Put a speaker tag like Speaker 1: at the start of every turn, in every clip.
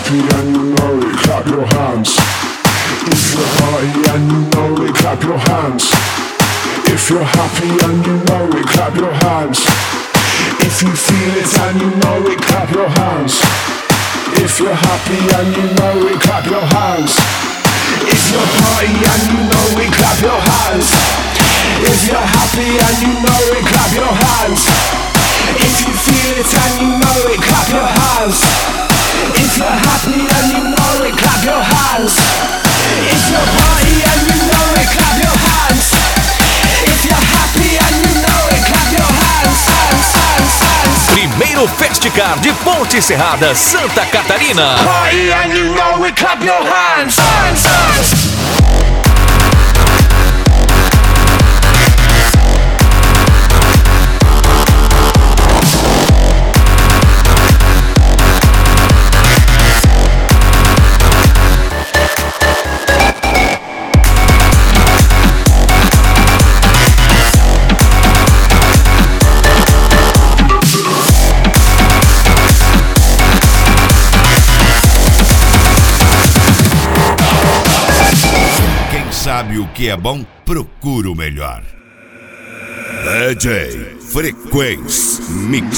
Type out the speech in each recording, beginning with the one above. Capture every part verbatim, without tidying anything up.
Speaker 1: happy and you know it, clap your hands. If you're party and you know it, clap your hands. If you're happy and you know it, clap your hands. If you feel it and you know it, clap your hands. If you're happy and you know it, clap your hands. If you're party and you know it, clap your hands. If you're happy and you know it, clap your hands. If you feel it and you know it, clap your hands. If you're happy and you know it, clap your hands. If you're party and you know it, clap your hands. If you're happy and you know it, clap your hands. hands, hands, hands.
Speaker 2: Primeiro Festicar de Ponte Serrada, Santa Catarina.
Speaker 1: Party and you know it, clap your hands. hands, hands.
Speaker 3: Sabe o que é bom? Procura o melhor. D J Frequência Mix.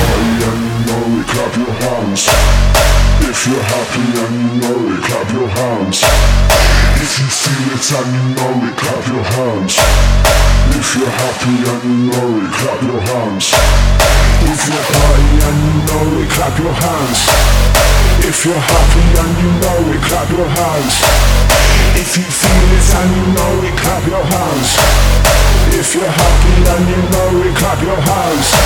Speaker 1: If you're happy and you know it, clap your hands. If you feel it and you know it, clap your hands. If you're happy and you know it, clap your hands. If you're party and you know it, clap your hands. If you're happy and you know it, clap your hands. If you feel it and you know it, clap your hands. If you're happy and you know it, clap your hands.